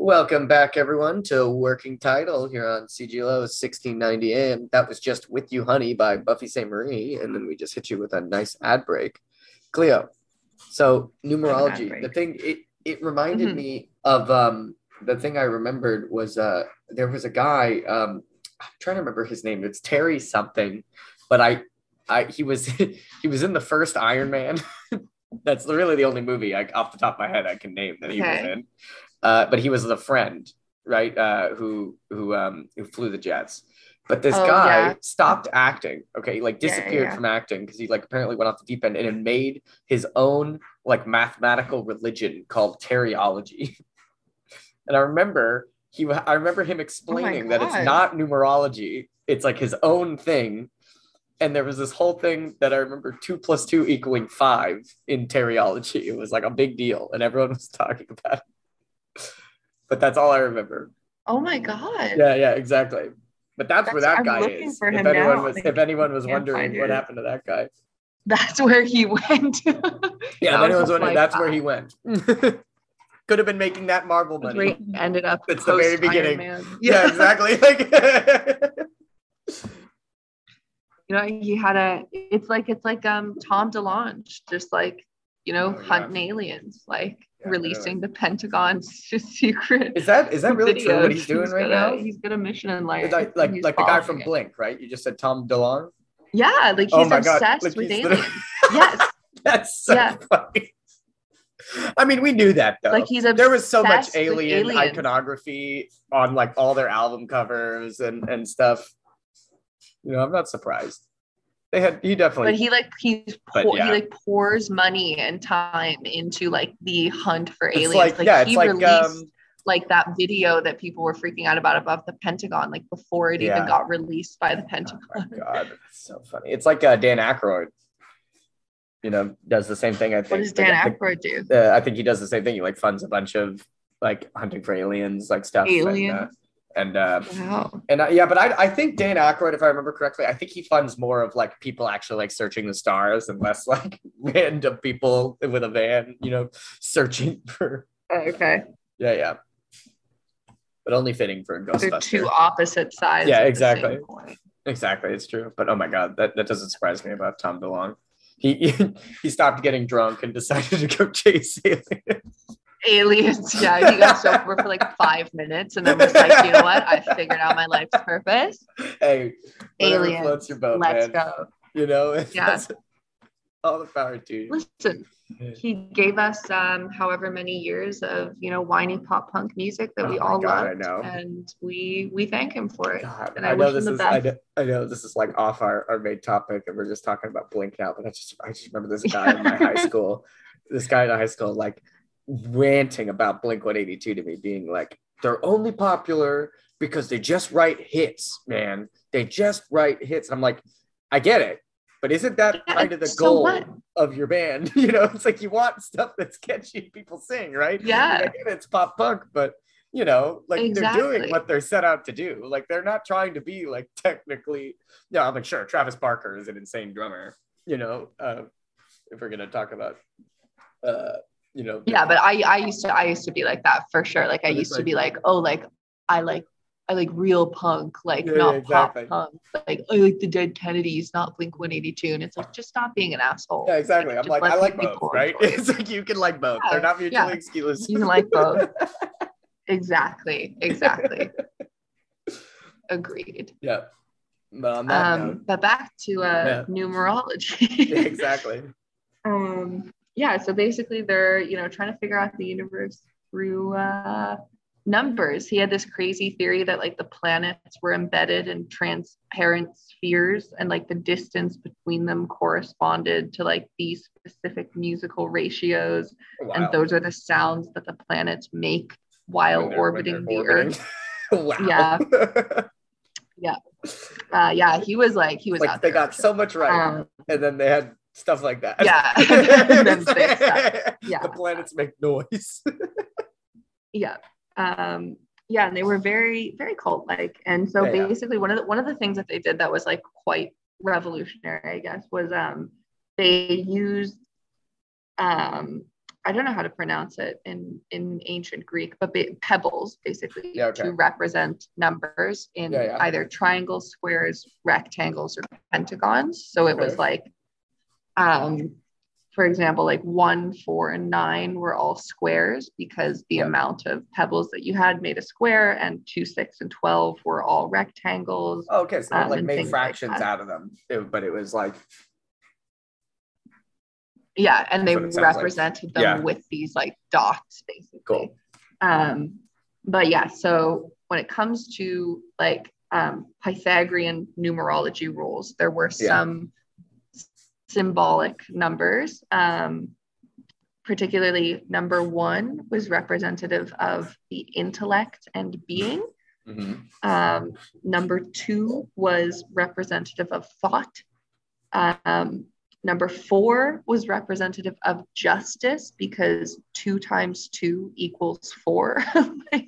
Welcome back, everyone, to Working Title here on CGLO 1690 AM. That was just With You, Honey by Buffy Sainte-Marie, and then we just hit you with a nice ad break. Cleo, so numerology, the thing, it reminded me of the thing I remembered was there was a guy, I'm trying to remember his name, it's Terry something, but he was he was in the first Iron Man. That's really the only movie off the top of my head I can name that he was in. But he was the friend, right? Who flew the jets. But this guy stopped acting. Okay, like disappeared from acting because he apparently went off the deep end and made his own mathematical religion called Teriology. And I remember him explaining that it's not numerology. It's his own thing. And there was this whole thing that I remember 2 + 2 = 5 in Teriology. It was a big deal, and everyone was talking about it. But that's all I remember. Oh my God. Yeah, exactly. But that's where that guy is. If anyone was wondering what happened to that guy. That's where he went. Yeah, if anyone's wondering, that's where he went. Could have been making that Marvel money. Where he ended up. It's the very beginning. Yeah, exactly. He had it's like Tom DeLonge, just hunting aliens, releasing the Pentagon's secret. Is that really true what he's doing right now? He's got a mission in life. Like the guy from Blink, right? You just said Tom DeLonge? Yeah, he's obsessed with aliens. Yes. That's so funny. I mean, we knew that though. There was so much alien iconography on all their album covers and stuff. I'm not surprised. He definitely. But he pours money and time into the hunt for aliens. He released that video that people were freaking out about above the Pentagon, before it even got released by the Pentagon. Oh my God, that's so funny. It's like Dan Aykroyd. Does the same thing. I think. What does Dan Aykroyd do? I think he does the same thing. He funds a bunch of hunting for aliens, stuff. Aliens. Wow. But I think Dan Aykroyd, if I remember correctly, I think he funds more of people actually searching the stars and less random people with a van, searching for. Okay. Yeah. But only fitting for a Ghostbuster. They're two opposite sides. Yeah, exactly. Exactly, it's true. But oh my God, that doesn't surprise me about Tom DeLonge. He stopped getting drunk and decided to go chase aliens. Yeah, he got sober for 5 minutes and then was like, you know what, I figured out my life's purpose. Hey, aliens, floats your boat, let's man. Go. All the power to you. Listen, he gave us however many years of whiny pop punk music that we all loved. I know. And we thank him for it. God, and I wish him the best. I know this is off our main topic and we're just talking about Blink now, but I just remember this guy in my high school. This guy in high school ranting about Blink-182 to me, being they're only popular because they just write hits, man. They just write hits. And I'm like, I get it, but isn't that kind of the goal of your band? It's you want stuff that's catchy, people sing, right? Yeah. I get it, it's pop punk, but exactly. They're doing what they're set out to do. They're not trying to be technically. Yeah, I'm sure Travis Barker is an insane drummer. If we're gonna talk about. Yeah, but I used to be like that for sure. I used to be I like real punk, not exactly. Pop punk. I like the Dead Kennedys, not Blink-182. And it's just stop being an asshole. Yeah, exactly. I'm I like both, right? It's you can like both. Yeah, they're not mutually exclusive. You can like both. Exactly. Agreed. Yeah. But on that note, but back to numerology. Yeah, exactly. So basically they're trying to figure out the universe through numbers. He had this crazy theory that the planets were embedded in transparent spheres and the distance between them corresponded to these specific musical ratios. Wow. And those are the sounds that the planets make while orbiting the Earth. Wow. Yeah. He was out they got so much right, and then they had stuff like that. Yeah. The planets make noise. Yeah. And they were very, very cult-like. And so basically one of the things that they did that was quite revolutionary, I guess, was they used I don't know how to pronounce it in ancient Greek, but pebbles basically to represent numbers in either triangles, squares, rectangles, or pentagons. So it was like, for example, like 1, 4, and 9 were all squares because the amount of pebbles that you had made a square, and 2, 6, and 12 were all rectangles. Oh, okay, so they like made fractions out of them, but it was like. Yeah, and they represented them with these like dots, basically. Cool. But yeah, so when it comes to like Pythagorean numerology rules, there were some symbolic numbers. Particularly, number 1 was representative of the intellect and being. Mm-hmm. Number 2 was representative of thought. Number 4 was representative of justice because 2 times 2 equals 4. I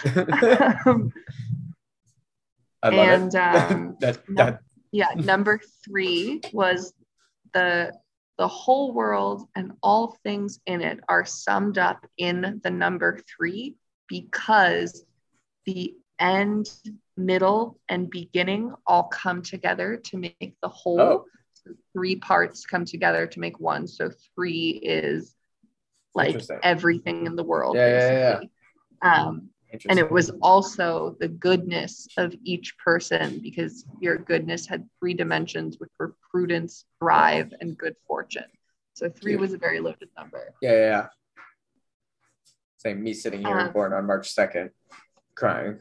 love it. Number 3 was the whole world and all things in it are summed up in the number 3 because the end, middle, and beginning all come together to make the whole. Oh. 3 parts come together to make 1. So 3 is like everything in the world, basically. And it was also the goodness of each person because your goodness had 3 dimensions, which were prudence, thrive, and good fortune. So 3 was a very loaded number. Yeah. Same, me sitting here born on March 2nd, crying.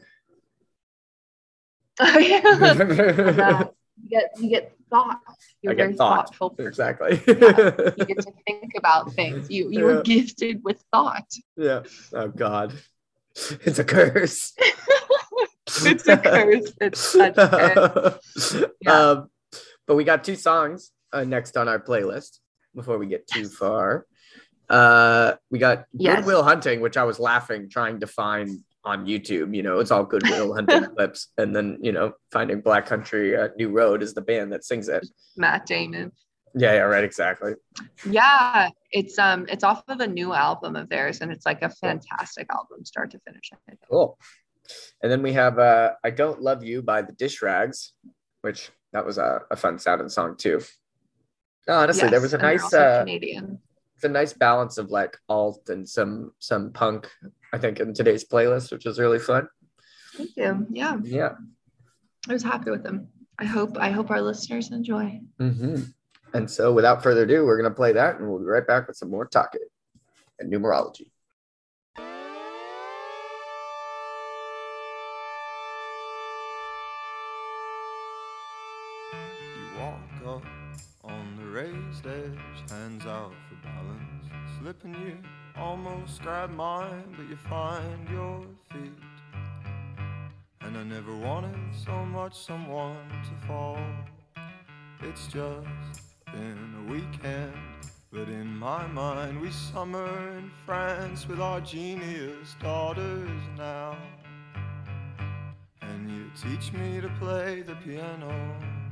You get thought. You're very thoughtful. Exactly. You get to think about things. You were gifted with thought. Yeah. Oh God. It's a curse. It's a curse. It's such a curse. Yeah. But we got 2 songs next on our playlist before we get too far. We got Good Will Hunting, which I was laughing trying to find on YouTube. It's all Good Will Hunting clips, and then finding Black Country New Road is the band that sings it. Matt Damon. Yeah, right, exactly. Yeah, it's off of a new album of theirs, and it's like a fantastic album, start to finish. Cool. And then we have I Don't Love You by the Dish Rags, which that was a fun sounding song too. Honestly, there was a nice Canadian. It's a nice balance of like alt and some punk, I think, in today's playlist, which is really fun. Thank you. Yeah. I was happy with them. I hope our listeners enjoy. Mm-hmm. And so without further ado, we're going to play that and we'll be right back with some more talking and numerology. You walk up on the raised edge, hands out for balance, slipping you almost grab mine, but you find your feet. And I never wanted so much someone to fall. It's just been a weekend, but in my mind we summer in France with our genius daughters now. And you teach me to play the piano.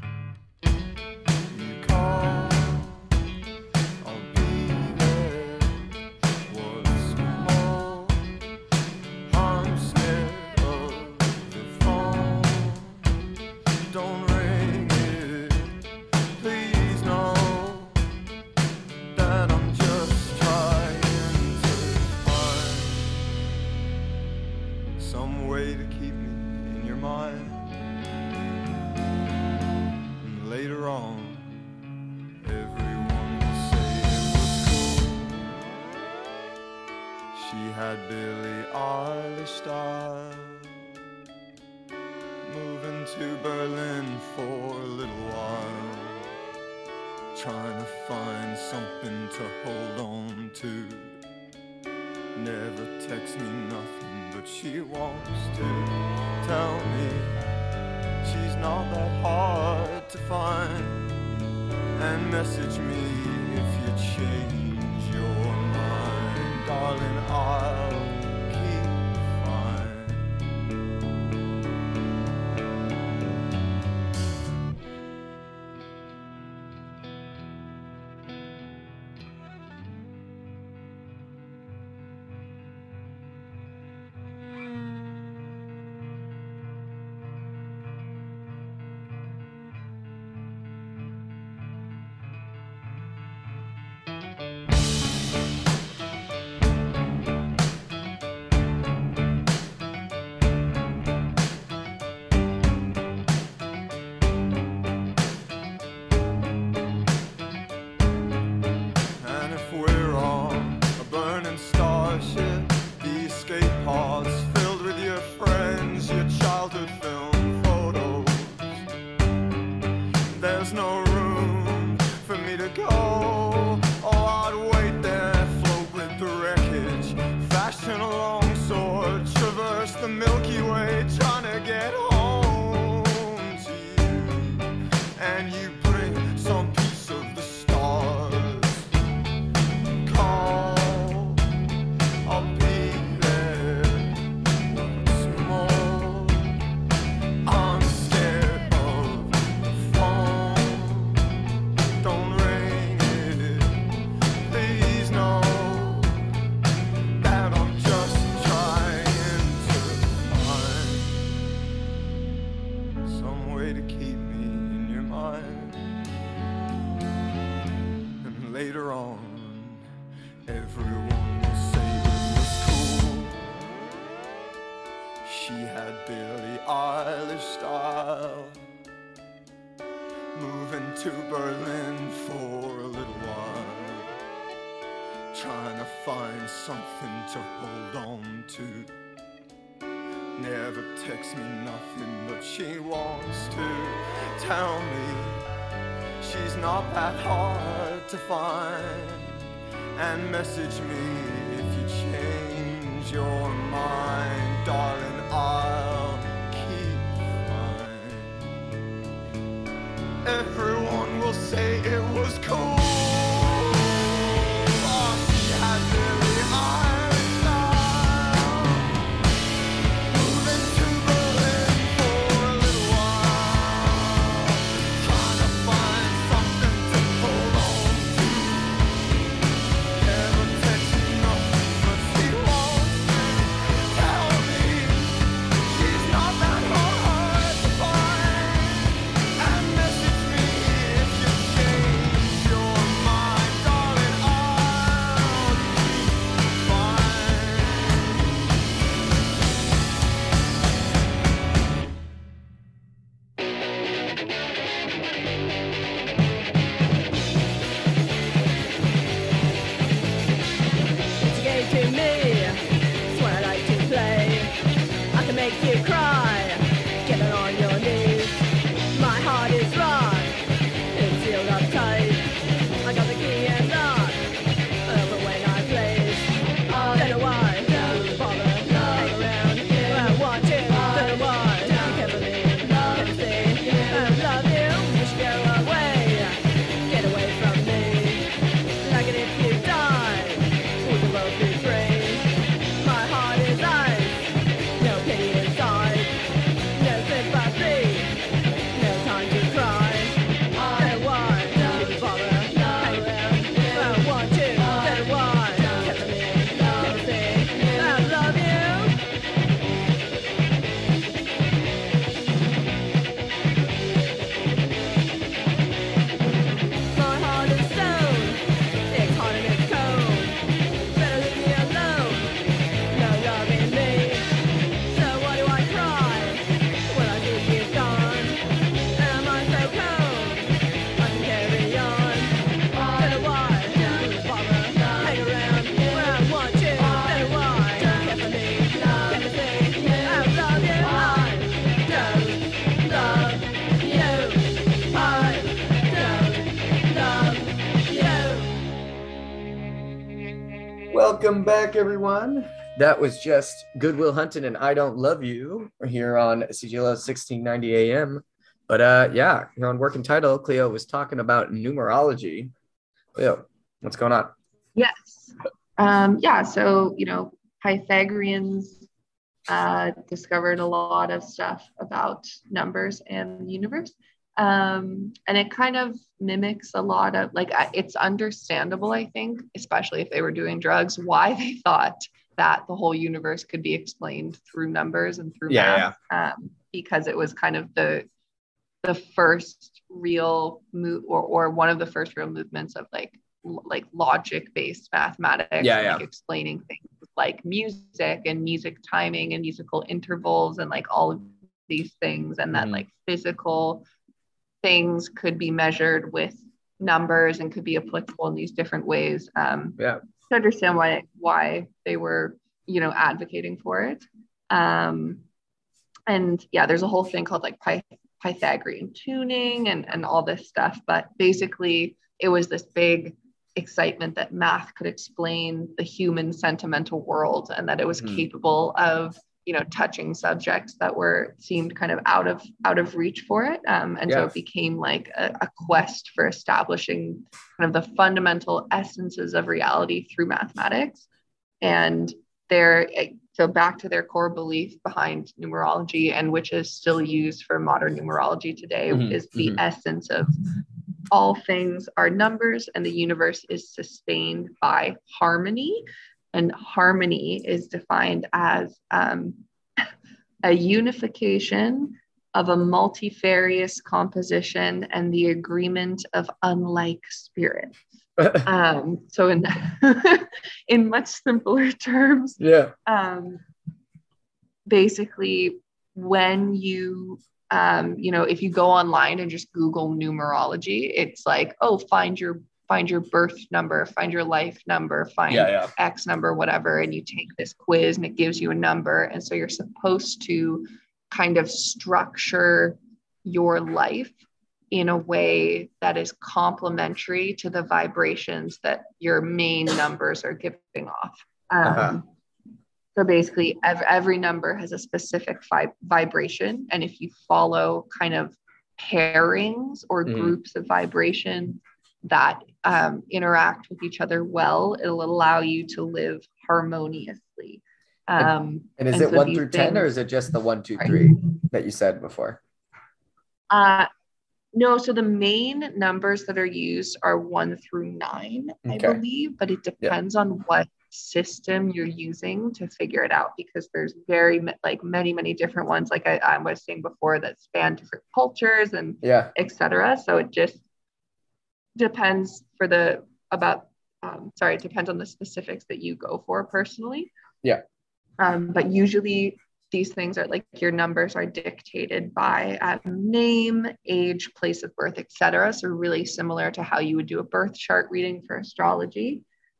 You call, I'll be there. What's more, I'm scared of the phone. Don't ring it, please know that I'm just trying to find some way to keep me in your mind. And later on, everyone will say it was cool. She had Billie Eilish style, moving to Berlin for a little while, trying to find something to hold on to. Never texts me nothing, but she wants to tell me she's not that hard to find. And message me if you change your mind, darling, I'll keep fine. cars filled with your friends, your childhood film photos. There's no room for me to go. Oh, I'd wait there, float with the wreckage, fashion a long sword, traverse the Milky Way, trying to get home to you. And you bring some piece of the stars. Call, I'll be there once more. I'm scared of the phone. Don't ring it. Please know that I'm just trying to find some way to keep me in your mind. And later on, everyone will say it was cool. She had Billie Eilish style. Moving to Berlin for a little while, trying to find something to hold on to. Never texts me nothing, but she wants to tell me she's not that hard to find. And message me if you change your mind, darling, I'll keep fine. Everyone will say it was cool. Oh, she had Billie Eilish style. Moving to Berlin for a little while, trying to find something to hold on to. Never text me nothing, but she wants to tell me she's not that hard to find. And message me if you change your mind, darling, I'll keep fine. It's a game to me. It's what I like to play. I can make you cry. Get it on your knees. My heart is rock. It's sealed up tight. I got the key and lock. But when I place, don't know why. Don't bother. Hang around. I want to. Don't know why. You can't believe. Can't see. I love you. You should go away. Get away from me. Like it if you die. We can both be free. My heart is ice. No pity inside. No sympathy. No time to cry. Don't know why. You bother. Hang around. I want to. Don't know why. Can't believe. Can't see. I love you. My heart is stone. It's hot and it's cold. Better leave me alone. No loving me. So why do I cry when I think you've gone? Am I so cold? I can carry on. Don't know why. You bother. Hang around when I want to. Don't know why. Can't believe. Can't see. I love you. I don't love you. I don't love you. Welcome back, everyone. That was just Goodwill Hunting and I Don't Love You here on CGLO 1690 AM. But yeah, here on Working Title, Cleo was talking about numerology. Cleo, what's going on? Yes. Yeah. So, Pythagoreans discovered a lot of stuff about numbers and the universe. And it kind of mimics a lot of it's understandable, I think, especially if they were doing drugs, why they thought that the whole universe could be explained through numbers and through math. Because it was kind of the first real move or one of the first real movements of like logic based mathematics, explaining things like music and music timing and musical intervals and like all of these things, and that like physical things could be measured with numbers and could be applicable in these different ways. To understand why they were advocating for it. And yeah, there's a whole thing called like Pythagorean tuning and all this stuff. But basically, it was this big excitement that math could explain the human sentimental world, and that it was capable of touching subjects that seemed kind of out of reach for it. So it became like a quest for establishing kind of the fundamental essences of reality through mathematics. And so back to their core belief behind numerology, and which is still used for modern numerology today, is the essence of all things are numbers, and the universe is sustained by harmony. And harmony is defined as a unification of a multifarious composition and the agreement of unlike spirits. So in much simpler terms, basically, when you if you go online and just Google numerology, it's like, oh, find your birth number, find your life number, find X number, whatever, and you take this quiz and it gives you a number. And so you're supposed to kind of structure your life in a way that is complementary to the vibrations that your main numbers are giving off. So basically, every number has a specific vibration. And if you follow kind of pairings or groups of vibration that interact with each other well, it'll allow you to live harmoniously. And is it 1 through 10, or is it just the 1, 2, 3 that you said before? No, so the main numbers that are used are 1 through 9, I believe, but it depends on what system you're using to figure it out, because there's many different ones, like I was saying before, that span different cultures and etc. So it just depends it depends on the specifics that you go for personally. But usually these things are like, your numbers are dictated by name, age, place of birth, etc. So really similar to how you would do a birth chart reading for astrology.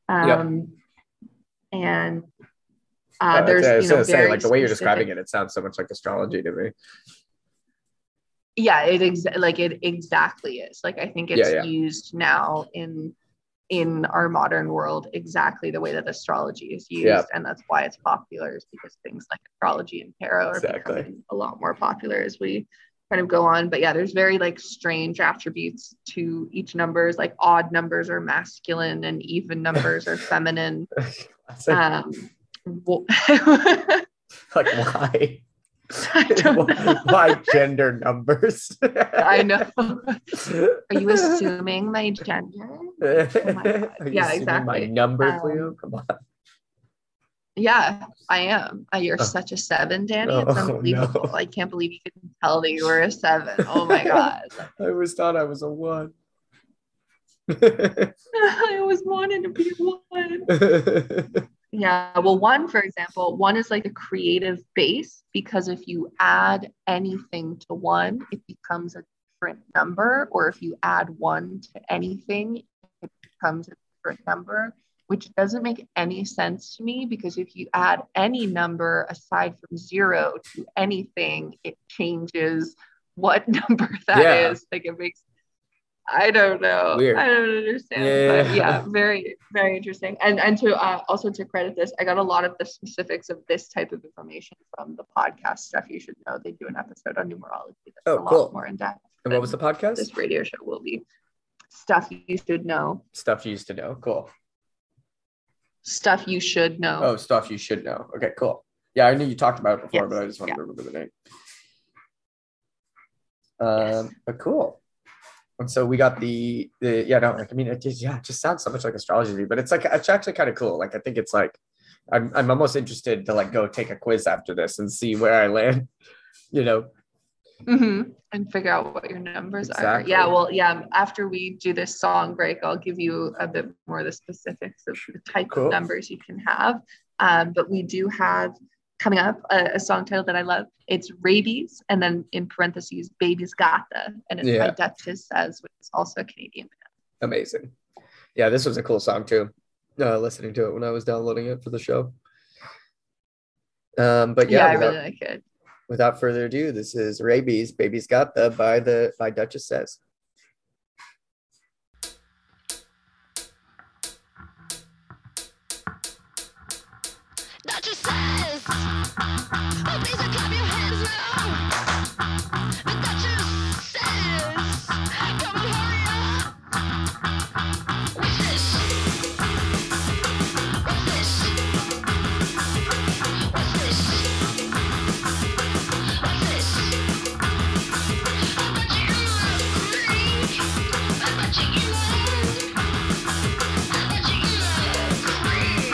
And there's like the way you're describing it sounds so much like astrology to me. Yeah, it exactly is. Like, I think it's used now in our modern world exactly the way that astrology is used, and that's why it's popular, is because things like astrology and tarot are becoming a lot more popular as we kind of go on. But yeah, there's very like strange attributes to each numbers. Like, odd numbers are masculine and even numbers are feminine. Like, why? Why gender numbers? I know. Are you assuming my gender? Oh my God. Yeah, exactly. My number, Cleo? Come on. Yeah, I am. You're such a 7, Danny. It's unbelievable. No. I can't believe you couldn't tell that you were a 7. Oh my God. I always thought I was a 1. I always wanted to be a 1. Yeah, well, 1, for example, 1 is like a creative base, because if you add anything to 1, it becomes a different number. Or if you add 1 to anything, it becomes a different number, which doesn't make any sense to me, because if you add any number aside from 0 to anything, it changes what number that is. Like, it makes, I don't know. Weird. I don't understand. But yeah, very, very interesting. And to also to credit this, I got a lot of the specifics of this type of information from the podcast Stuff You Should Know. They do an episode on numerology that's a lot more in depth. And what was the podcast? This radio show will be. Stuff You Should Know. Stuff You Used to Know. Cool. Stuff You Should Know. Oh, Stuff You Should Know. Okay, cool. Yeah, I knew you talked about it before, but I just wanted to remember the name. But cool. And so we got it just sounds so much like astrology to me, but it's actually kind of cool. Like, I think it's like, I'm almost interested to like go take a quiz after this and see where I land, and figure out what your numbers are. Yeah. Well, yeah. After we do this song break, I'll give you a bit more of the specifics of the type of numbers you can have. But we do have coming up a song title that I love. It's Rabies, and then in parentheses, Baby's Gata, and it's by Duchess Says, which is also a Canadian band. Amazing. Yeah, this was a cool song too. Listening to it when I was downloading it for the show. But Yeah, yeah, I really like it. without further ado, this is Rabies, Baby's Got the by Duchess Says. Duchess says, oh, please don't clap your hands now. The Duchess says, come on, hurry up. What's this? What's this? What's this? What's this? I bet you agree. I bet you won't. I bet you agree.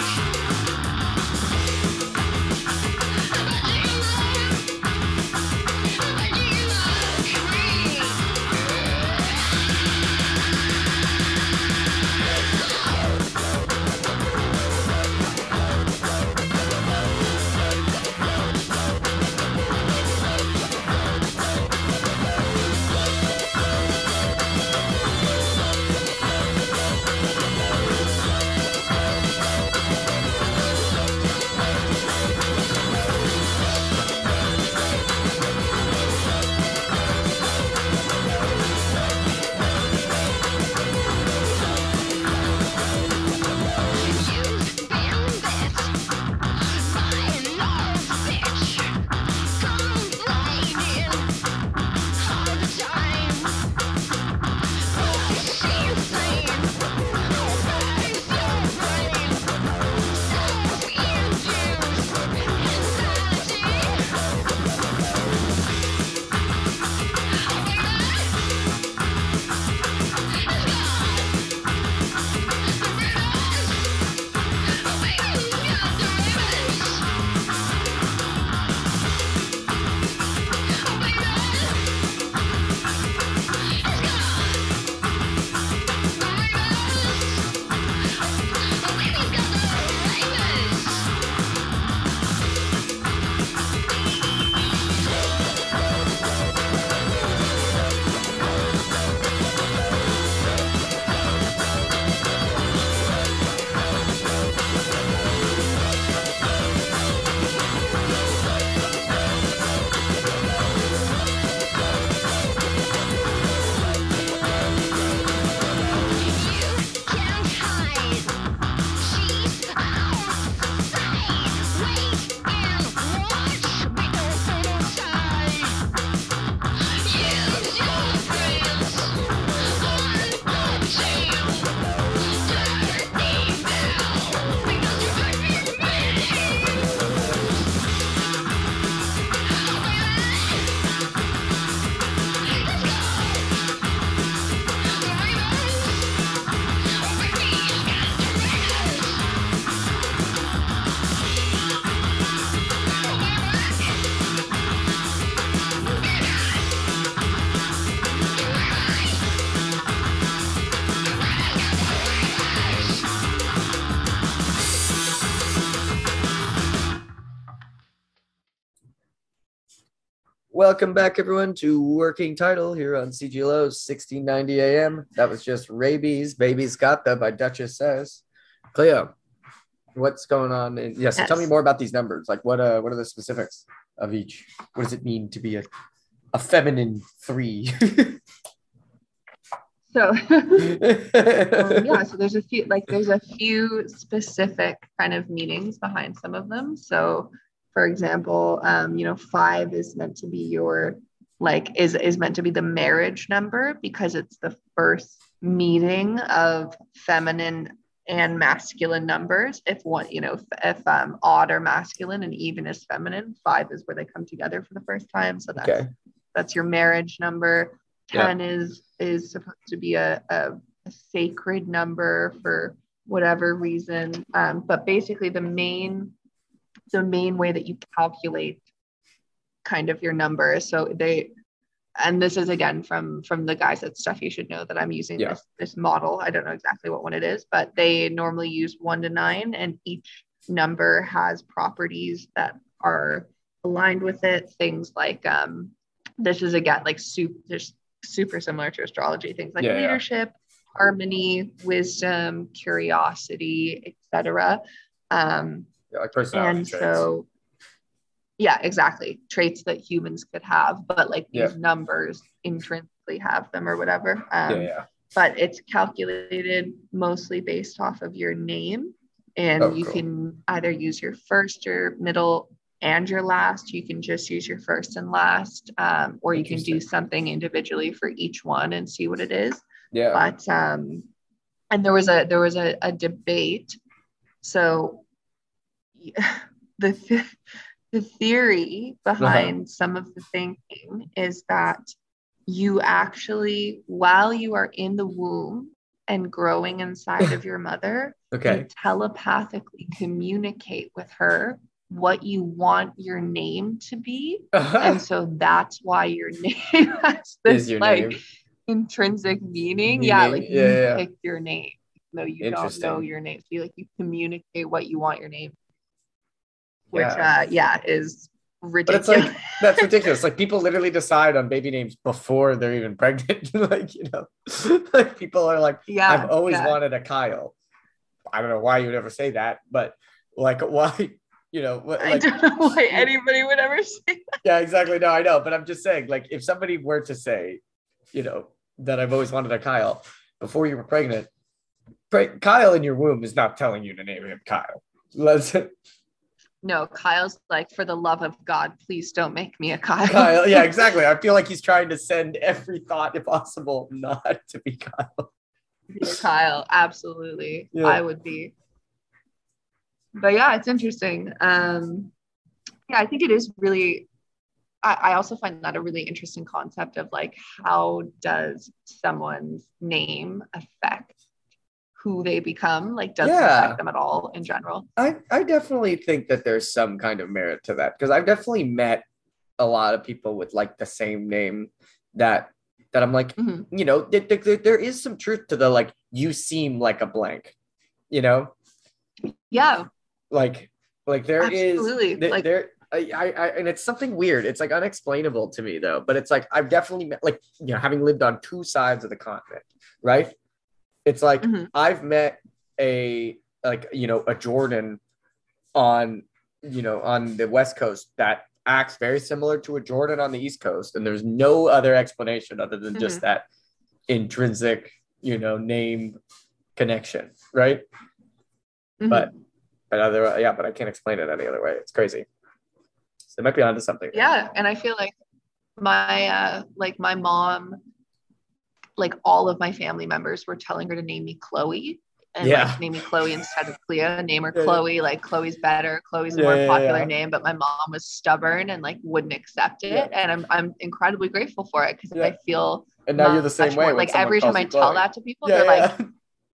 Welcome back, everyone, to Working Title here on CGLO's 1690 AM. That was just Rabies, Baby's Got the by Duchess Says. Cleo, what's going on? Yes, tell me more about these numbers. Like, what are the specifics of each? What does it mean to be a feminine 3? So so there's a few specific kind of meanings behind some of them. So for example, 5 is meant to be your is meant to be the marriage number because it's the first meeting of feminine and masculine numbers. If one, if odd are masculine and even is feminine, 5 is where they come together for the first time. So that's your marriage number. 10 is supposed to be a sacred number for whatever reason. But basically the main way that you calculate kind of your number. So and this is again from the guys at Stuff You Should Know that I'm using this model. I don't know exactly what one it is, but they normally use 1 to 9, and each number has properties that are aligned with it. Things like this is again like super similar to astrology. Things like leadership, harmony, wisdom, curiosity, etc. Like personality traits. So Yeah, exactly. Traits that humans could have, but like Yeah. these numbers intrinsically have them or whatever. Yeah. But it's calculated mostly based off of your name. And Oh, you cool. can either use your first, your middle, and your last. You can just use your first and last, or you can do Interesting. something individually for each one and see what it is. Yeah. But and there was a debate. So the the theory behind some of the thinking is that you actually, while you are in the womb and growing inside of your mother, Okay. you telepathically communicate with her what you want your name to be. And so that's why your name has this Is your like name intrinsic meaning. Yeah, like meaning? you Yeah. pick your name. No, you don't know Interesting. your name. So you communicate what you want your name, which Yeah. is But it's ridiculous. like that's ridiculous. Like people literally decide on baby names before they're even pregnant. Like, you know, like people are like, Yeah, I've always yeah. wanted a Kyle. I don't know why you would ever say that, but like why, you know, what, I like don't know why anybody would ever say that. yeah, exactly. No, I know, but I'm just saying, like, if somebody were to say, you know, that I've always wanted a Kyle before you were pregnant, Kyle in your womb is not telling you to name him Kyle. Let's No, Kyle's like, for the love of God, please don't make me a Kyle. Kyle. Yeah, exactly. I feel like he's trying to send every thought, if possible, not to be Kyle. Be a Kyle, absolutely. Yeah. I would be. But yeah, it's interesting. Yeah, I think it is really. I also find that a really interesting concept of like, how does someone's name affect who they become? Like, does it Yeah. affect them at all in general? I definitely think that there's some kind of merit to that because I've definitely met a lot of people with like the same name that I'm like, Mhm. you know, there is some truth to the like, you seem like a blank, you know, Yeah, like there absolutely. is there I and it's something weird. It's like unexplainable to me though, but it's like I've definitely met like, you know, having lived on two sides of the continent, right? It's like Mhm. I've met a like, you know, a Jordan on, you know, on the West Coast that acts very similar to a Jordan on the East Coast, and there's no other explanation other than just that intrinsic, you know, name connection, right? Mhm. But but I can't explain it any other way. It's crazy. So they might be onto something. Yeah, and I feel like my mom, like all of my family members were telling her to name me Chloe and Yeah. like name me Chloe instead of Clea. Name her Yeah, yeah. Chloe. Like Chloe's better. Chloe's a Yeah, more yeah, popular yeah. name, but my mom was stubborn and like wouldn't accept it. Yeah. And I'm incredibly grateful for it because Yeah. I feel And now you're the same much way more, when like someone every time calls I you tell Chloe. that to people, Yeah, they're yeah. like,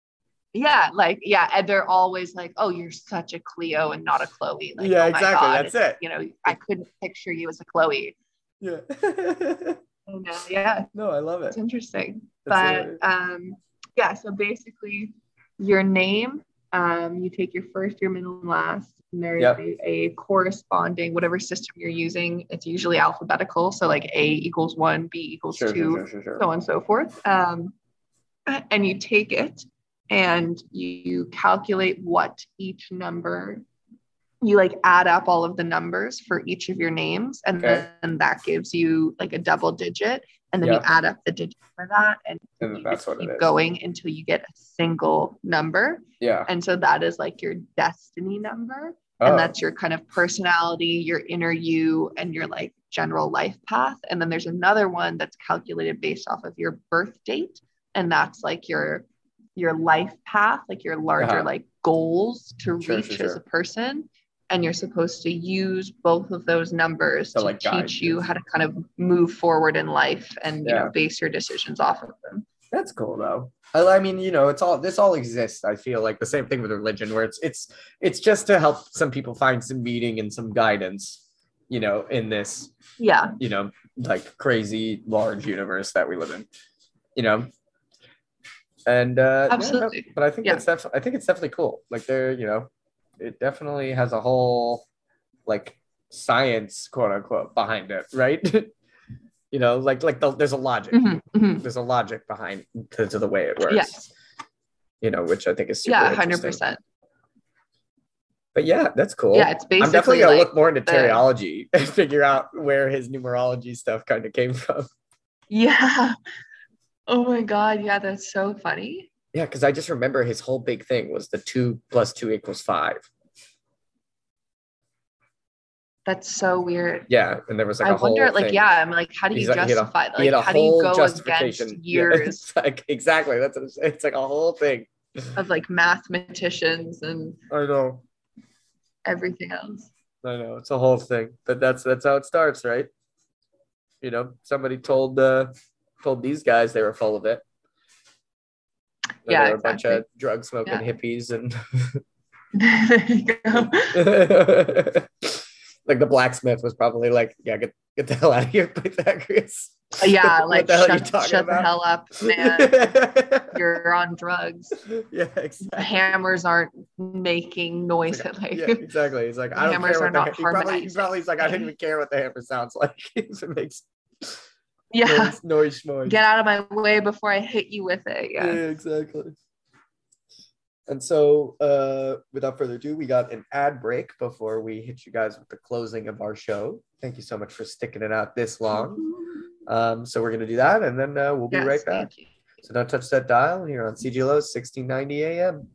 and they're always like, oh, you're such a Cleo and not a Chloe. Like, Yeah, oh my exactly. God, That's it. you know, I couldn't picture you as a Chloe. Yeah. And yeah, No, I love it's it. interesting. That's But yeah, so basically your name, you take your first, your middle, and last, and there is Yep. a corresponding, whatever system you're using, it's usually alphabetical. So like A equals 1, B equals 2, Sure. so on and so forth. And you take it and you calculate what each number, you like add up all of the numbers for each of your names, and Okay. then that gives you like a double digit, and then Yeah. you add up the digit for that, and And you that's just what it keep is. going until you get a single number. Yeah. And so that is like your destiny number, Oh. and that's your kind of personality, your inner you, and your like general life path. And then there's another one that's calculated based off of your birth date, and that's like your life path, like your larger Uh-huh. like goals to Sure, reach sure. as a person. And you're supposed to use both of those numbers To, to like, guide teach you. you how to kind of move forward in life and, you Yeah. know, base your decisions off of them. That's cool though. I mean, you know, this all exists. I feel like the same thing with religion, where it's just to help some people find some meaning and some guidance, you know, in this, Yeah. you know, like crazy large universe that we live in, you know. And yeah, no, Absolutely. but I think Yeah. it's definitely cool. Like there, you know, it definitely has a whole like science, quote unquote, behind it, right? You know, there's a logic. Mhm, mhm. There's a logic behind to the way it works. Yes. You know, which I think is super Yeah, interesting. 100%. But yeah, that's cool. Yeah, it's I'm definitely basically gonna like look more into the- teriology and figure out where his numerology stuff kind of came from. Yeah. Oh my God. Yeah, that's so funny. Yeah, because I just remember his whole big thing was the 2 + 2 = 5. That's so weird. Yeah, and there was like I a whole wonder, like, thing. yeah, I'm like, how do you He had a- justify? he had Like, a how do you whole go justification. against Yeah, years it's like exactly. That's what I'm saying. It's like a whole thing. of like mathematicians and I know. everything else? I know. It's a whole thing. But that's how it starts, right? You know, somebody told these guys they were full of it. And Yeah, they were a bunch exactly. of drug smoking Yeah. hippies and There you go. like the blacksmith was probably like, yeah, get the hell out of here, Pythagoras. Yeah, What like the hell are you shut talking the about? hell up, man. You're on drugs. Yeah, exactly. Hammers aren't making noise. Like, Yeah, exactly. He's like, I don't hammers care are what not he probably harmonizing. he's like, I don't even care what the hammer sounds like. If it makes yeah, noise schmoise. get out of my way before I hit you with it. Yeah, Yeah. exactly. And so, without further ado, we got an ad break before we hit you guys with the closing of our show. Thank you so much for sticking it out this long. So we're gonna do that, and then we'll be Yes, right back. thank you. So don't touch that dial here on CGLO 1690 AM.